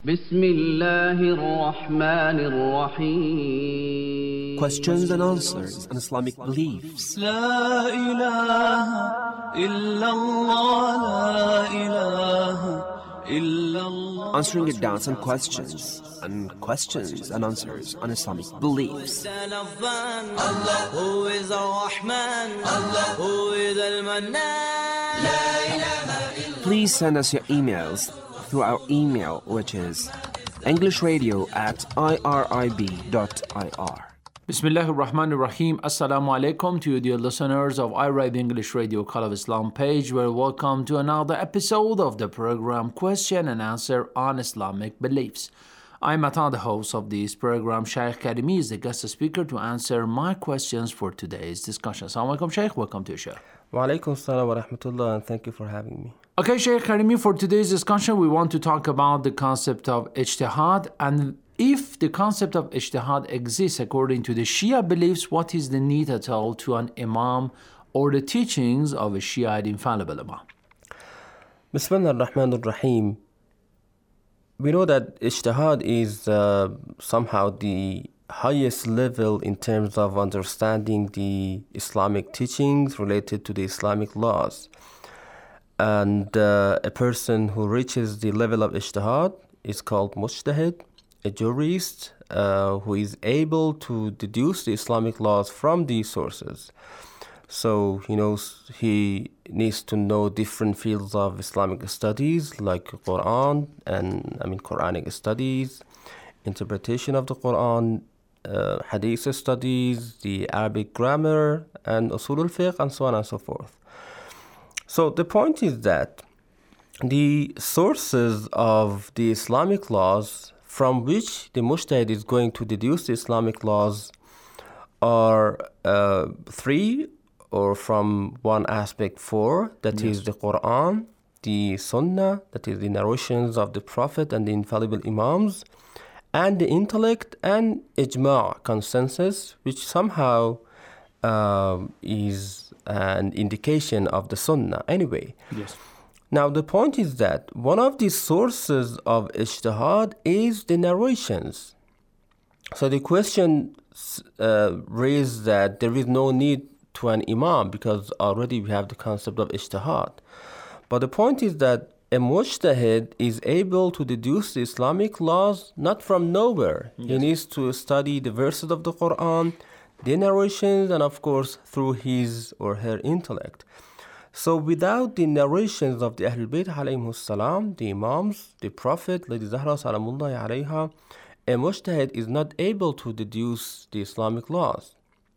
بسم الله الرحمن الرحيم. Questions and answers on Islamic beliefs. لا إله إلا الله لا إله إلا الله. Answering your doubts and questions and answers on Islamic beliefs. Allah who is Ar-Rahman, Allah who is Al-Mannan. لا إله إلا. Please send us your emails through our email, which is englishradio@irib.ir. Bismillahir Rahmanir Rahim. Assalamu alaikum to you, dear listeners of iRib English Radio Call of Islam page. We're welcome to another episode of the program Question and Answer on Islamic Beliefs. I'm Atan, the host of this program. Shaykh Karimi is the guest speaker to answer my questions for today's discussion. Assalamu alaikum, Shaykh. Welcome to the show. Wa alaikum assalam wa rahmatullah, and thank you for having me. Okay, Shaykh Karimi, for today's discussion, we want to talk about the concept of ijtihad, and if the concept of ijtihad exists according to the Shia beliefs, what is the need at all to an imam or the teachings of a Shiite infallible imam? Bismillah ar-Rahman ar-Rahim. We know that ijtihad is somehow the highest level in terms of understanding the Islamic teachings related to the Islamic laws. And a person who reaches the level of ijtihad is called mujtahid, a jurist who is able to deduce the Islamic laws from these sources. So he needs to know different fields of Islamic studies like Quran and Quranic studies, interpretation of the Quran, Hadith studies, the Arabic grammar, and usul al-fiqh, and so on and so forth. So the point is that the sources of the Islamic laws from which the mujtahid is going to deduce the Islamic laws are three, or from one aspect four, that is the Quran, the Sunnah, that is the narrations of the Prophet and the infallible Imams, and the intellect, and ijma', consensus, which somehow is an indication of the Sunnah anyway. Yes. Now the point is that one of the sources of ijtihad is the narrations. So the question raised that there is no need to an imam because already we have the concept of ijtihad. But the point is that a mujtahid is able to deduce the Islamic laws not from nowhere. Yes. He needs to study the verses of the Quran, the narrations, and of course through his or her intellect. So without the narrations of the Ahlul Bayt alayhimus salam, the Imams, the Prophet, Lady Zahra salamullahi alayha, a mujtahid is not able to deduce the Islamic laws.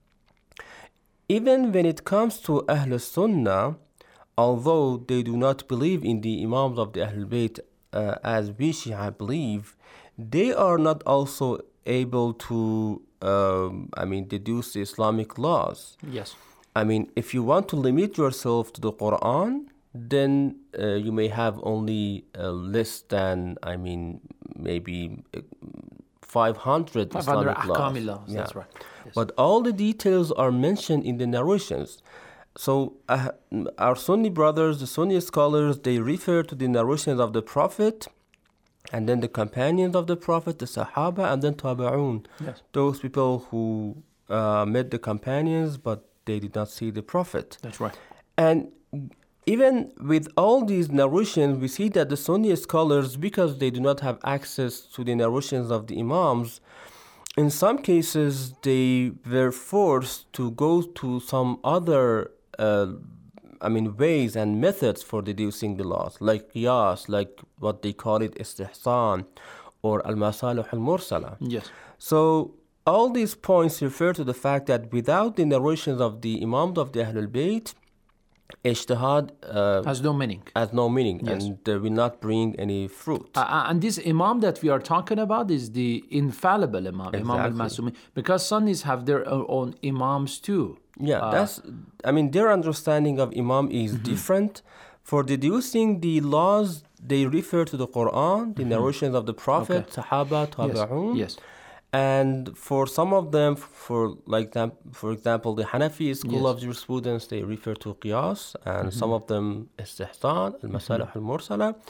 Even when it comes to Ahlul Sunnah, although they do not believe in the Imams of the Ahlul Bayt as we Shia believe, they are not also able to deduce the Islamic laws. Yes. If you want to limit yourself to the Quran, then you may have only less than, maybe 500 Islamic laws. Yeah. That's right. Yes. But all the details are mentioned in the narrations. So our Sunni brothers, the Sunni scholars, they refer to the narrations of the Prophet, and then the companions of the Prophet, the Sahaba, and then Tabi'un. Yes. Those people who met the companions, but they did not see the Prophet. That's right. And even with all these narrations, we see that the Sunni scholars, because they do not have access to the narrations of the Imams, in some cases they were forced to go to some other ways and methods for deducing the laws, like qiyas, like what they call it istihsan, or al-masalih al-mursala. Yes. So all these points refer to the fact that without the narrations of the Imams of the Ahlul Bayt, ijtihad has no meaning. Yes. And will not bring any fruit. And this Imam that we are talking about is the infallible Imam, Exactly. Imam al-Masumi, because Sunnis have their own Imams too. Yeah, their understanding of Imam is different. For deducing the laws, they refer to the Quran, the narrations of the Prophet, Sahaba, Tabi'un. Yes. And for some of them, for example, the Hanafi school of jurisprudence, they refer to qiyas, and some of them istihsan, al-masalih al-mursala.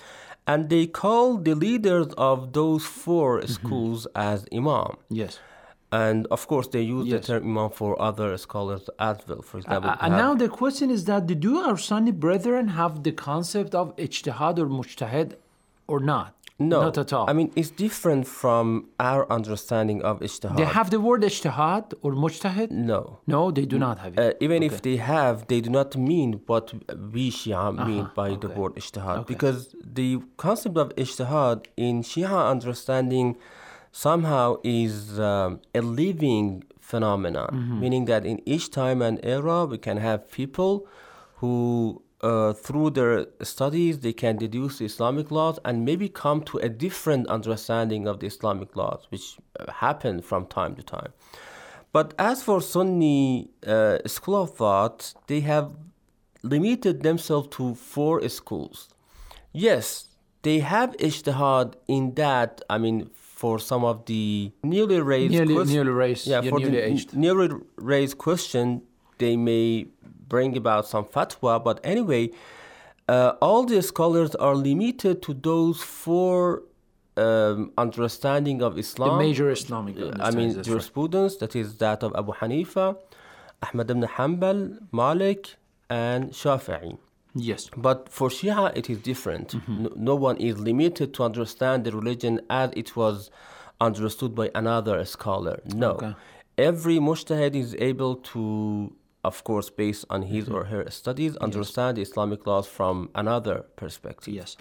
And they call the leaders of those four schools as imam. Yes. And of course, they use the Yes. term imam for other scholars as well. For example, And now the question is that do our Sunni brethren have the concept of ijtihad or mujtahid or not? no, Not at all. I mean, it's different from our understanding of ijtihad. They have the word ijtihad or mujtahid? No. No, they do not have it. Even if they have, they do not mean what we Shia mean by the okay. word ijtihad. Okay. Because the concept of ijtihad in Shia understanding somehow is a living phenomenon, meaning that in each time and era we can have people who through their studies they can deduce the Islamic laws and maybe come to a different understanding of the Islamic laws, which happen from time to time. But as for Sunni school of thought, they have limited themselves to four schools. Yes, they have ijtihad in that, I mean, for some of the newly raised newly aged. newly raised question, they may bring about some fatwa. But anyway, all the scholars are limited to those four understanding of Islam. The major Islamic I mean, understandings, that's right. jurisprudence, that is that of Abu Hanifa, Ahmad ibn Hanbal, Malik, and Shafi'i. Yes. But for Shia, it is different. No one is limited to understand the religion as it was understood by another scholar. No. Okay. Every mujtahid is able to, of course, based on his or her studies, understand the Islamic laws from another perspective. Yes.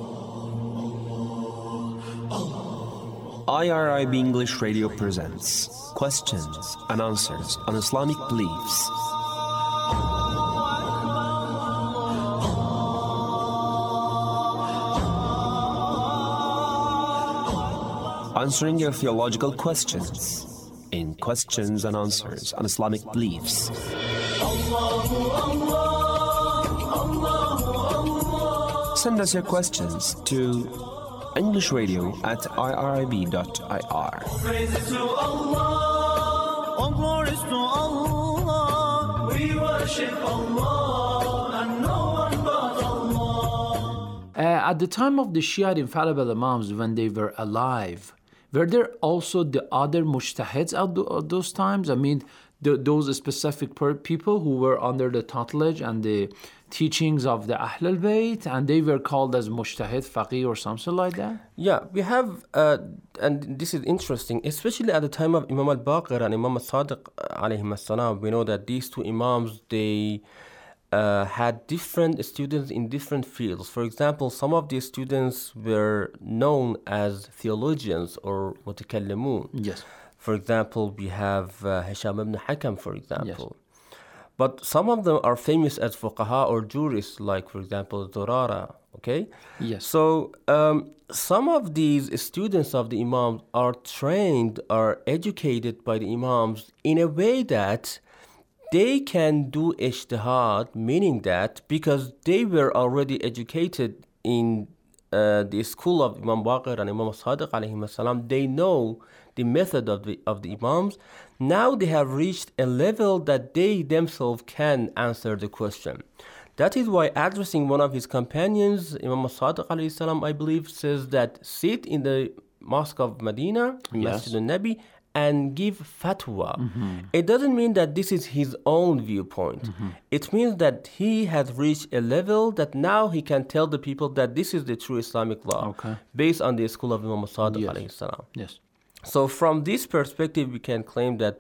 IRIB English Radio presents Questions and Answers on Islamic Beliefs. Answering your theological questions in Questions and Answers on Islamic Beliefs. Send us your questions to EnglishRadio@irib.ir. Praises to Allah, all glories to Allah. We worship Allah and no one but Allah. At the time of the Shia infallible Imams, when they were alive, were there also the other mujtahids at those times? I mean, those specific people who were under the tutelage and the teachings of the Ahl al-Bayt, and they were called as mujtahid, faqih, or something like that? Yeah, we have, and this is interesting, especially at the time of Imam al-Baqir and Imam al-Sadiq alayhim as-salam. We know that these two Imams, they had different students in different fields. For example, some of these students were known as theologians or mutakallimun. Yes. For example, we have Hisham ibn Hakam, for example. But some of them are famous as fuqaha or jurists, like, for example, Zurara, okay? Yes. So some of these students of the Imams are trained, are educated by the Imams in a way that they can do ijtihad, meaning that because they were already educated in the school of Imam Baqir and Imam Sadiq alayhim as-salam, they know the method of the Imams. Now they have reached a level that they themselves can answer the question. That is why addressing one of his companions, Imam Sadiq alayhi salam, I believe, says that sit in the Mosque of Medina, Masjid al-Nabi, and give fatwa. It doesn't mean that this is his own viewpoint. It means that he has reached a level that now he can tell the people that this is the true Islamic law, based on the school of Imam Sadiq alayhi salam. Yes. So from this perspective, we can claim that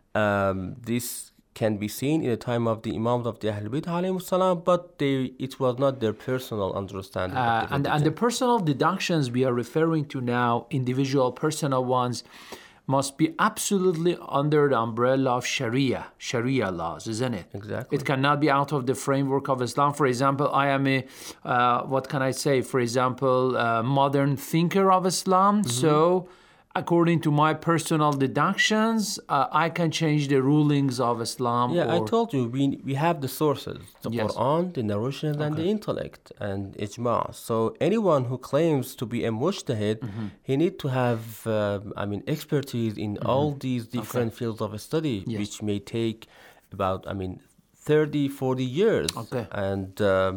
this can be seen in the time of the Imams of the Ahl Bayt alayhim salam, but it was not their personal understanding. Of the And the personal deductions we are referring to now, individual personal ones, must be absolutely under the umbrella of Sharia laws, isn't it? Exactly. It cannot be out of the framework of Islam. For example, I am a, what can I say? For example, modern thinker of Islam. So, according to my personal deductions, I can change the rulings of Islam. Yeah, I told you, we have the sources, the Quran, the narrations, and the intellect, and ijma. So anyone who claims to be a mujtahid, he need to have, expertise in all these different fields of study, which may take about, 30, 40 years. Okay. And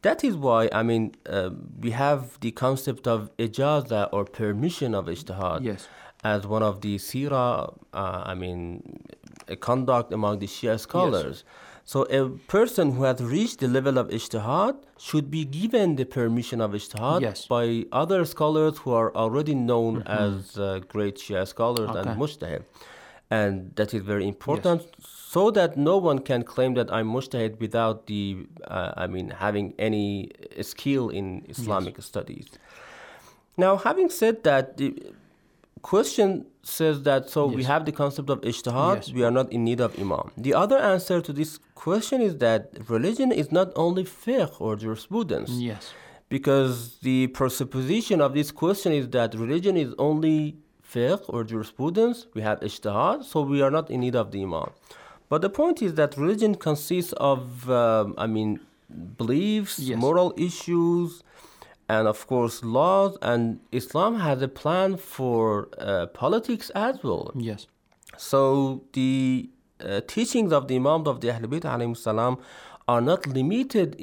That is why, we have the concept of ijaza or permission of ijtihad Yes. as one of the sira, a conduct among the Shia scholars. So a person who has reached the level of ijtihad should be given the permission of ijtihad Yes. by other scholars who are already known as great Shia scholars and Okay. mujtahid. And that is very important, so that no one can claim that I'm mujtahid without having any skill in Islamic studies. Now, having said that, the question says that, so we have the concept of ijtihad, Yes. we are not in need of imam. The other answer to this question is that religion is not only fiqh or jurisprudence. Yes. Because the presupposition of this question is that religion is only fiqh or jurisprudence, we have ijtihad, so we are not in need of the imam. But the point is that religion consists of, beliefs, Yes. moral issues, and of course laws, and Islam has a plan for politics as well. Yes. So the teachings of the Imam of the Ahl Bayt alayhim salam are not limited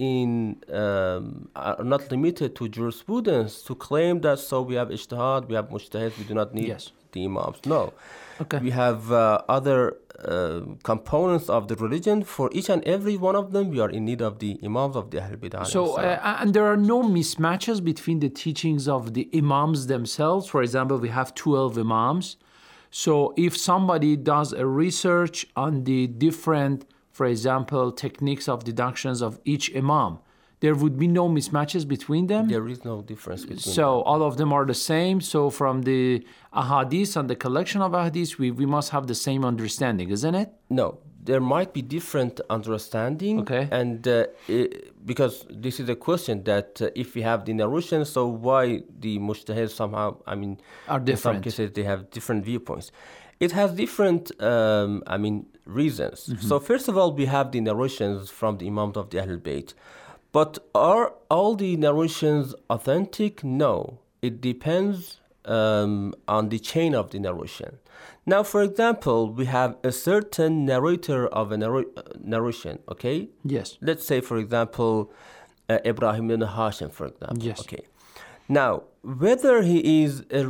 to jurisprudence to claim that, so we have ijtihad, we have mujtahid, we do not need Yes. the imams. No. Okay. We have other components of the religion. For each and every one of them, we are in need of the imams of the Ahl Bayt alayhim So, salam. and there are no mismatches between the teachings of the imams themselves. For example, we have 12 imams. So if somebody does a research on the different, for example, techniques of deductions of each imam, there would be no mismatches between them. There is no difference between them. So all of them are the same. So from the ahadith and the collection of ahadith, we must have the same understanding, isn't it? No, there might be different understanding. Okay. And because this is a question that if we have the narration, so why the mujtahid somehow, Are in some different. cases they have different viewpoints. It has different, reasons. Mm-hmm. So first of all, we have the narrations from the Imams of the Ahl Bayt. But are all the narrations authentic? No. It depends on the chain of the narration. Now, for example, we have a certain narrator of a narration, okay? Yes. Let's say, for example, Ibrahim ibn Hashim, for example. Yes. Okay. Now, whether he is a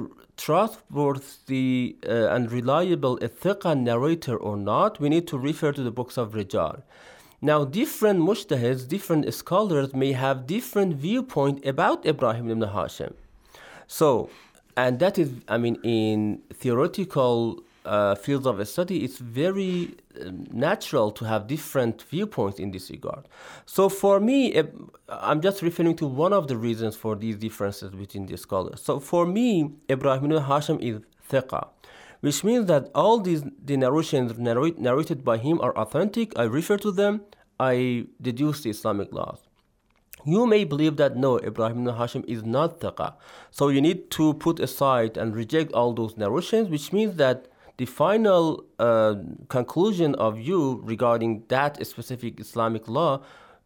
trustworthy and reliable thiqa narrator or not, we need to refer to the books of Rijal. Now, different mujtahids, different scholars may have different viewpoint about Ibrahim ibn Hashim. So, and that is, in theoretical fields of study, it's very natural to have different viewpoints in this regard. So for me, I'm just referring to one of the reasons for these differences between the scholars. So for me, Ibrahim ibn Hashim is thiqa, which means that all the narrations narrated by him are authentic. I refer to them, I deduce the Islamic laws. You may believe that no, Ibrahim ibn Hashim is not thiqa. So you need to put aside and reject all those narrations, which means that the final conclusion of you regarding that specific Islamic law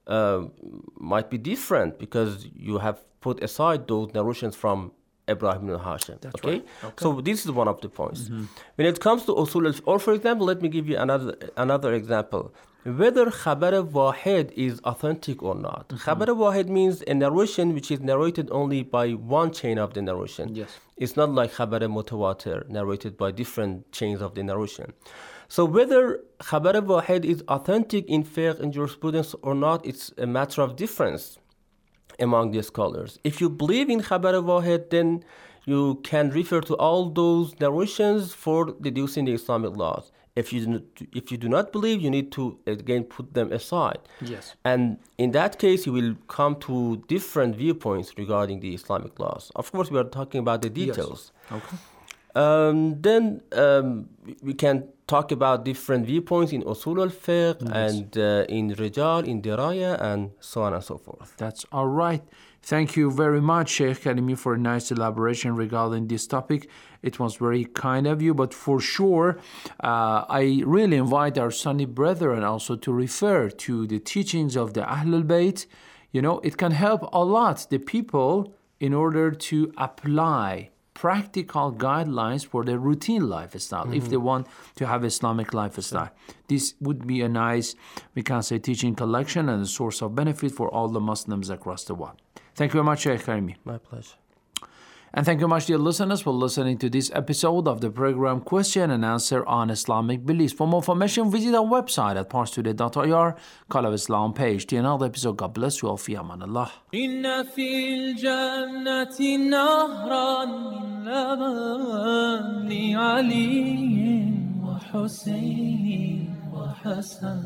might be different because you have put aside those narrations from Ibrahim ibn Hashim. That's okay? right. Okay. So this is one of the points. When it comes to usul or for example, let me give you another example. Whether Khabar Wahid is authentic or not. Khabar Wahid means a narration which is narrated only by one chain of the narration. Yes. It's not like Khabar Mutawatir, narrated by different chains of the narration. So whether Khabar Wahid is authentic in fiqh and jurisprudence or not, it's a matter of difference among the scholars. If you believe in Khabar Wahid, then you can refer to all those narrations for deducing the Islamic laws. If you do not believe, you need to again put them aside. Yes. And in that case, you will come to different viewpoints regarding the Islamic laws. Of course, we are talking about the details. Yes. Okay. Then we can talk about different viewpoints in Usul al-Fiqh and in Rijal, in Diraya, and so on and so forth. That's all right. Thank you very much, Sheikh Karimi, for a nice elaboration regarding this topic. It was very kind of you, but for sure, I really invite our Sunni brethren also to refer to the teachings of the Ahlul Bayt. You know, it can help a lot the people in order to apply practical guidelines for their routine lifestyle if they want to have Islamic lifestyle. This would be a nice, we can say, teaching collection and a source of benefit for all the Muslims across the world. Thank you very much, Sheikh Karimi. My pleasure. And thank you much, dear listeners, for listening to this episode of the program Question and Answer on Islamic Beliefs. For more information, visit our website at parstoday.ir, Call of Islam page. Till another episode, God bless you all. Fi aman Allah. إن في الجنة نهرا من لبن لعلي وحسين وحسن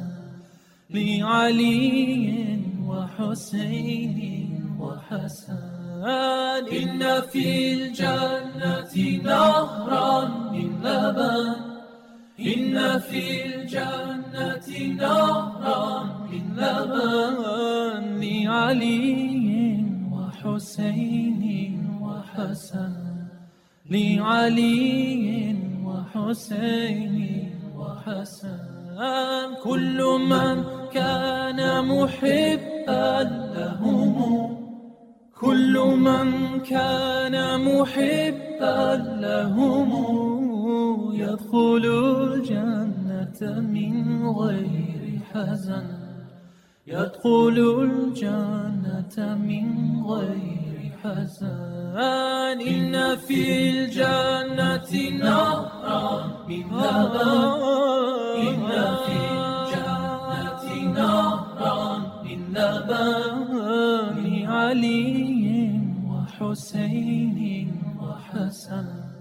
لعلي وحسين وحسن إن في الجنة نهرا من لبن إن في الجنة نهرا من لبن لعلي وحسين وحسن لعلي وحسين وحسن كل من كان محبا لهم كل من كان محبا لهم يدخل الجنة من غير حزن يدخل الجنة من غير حزن إن في الجنة نهرا من لبن إن في الجنة نهرا من لبن لعلي وحسين وحسن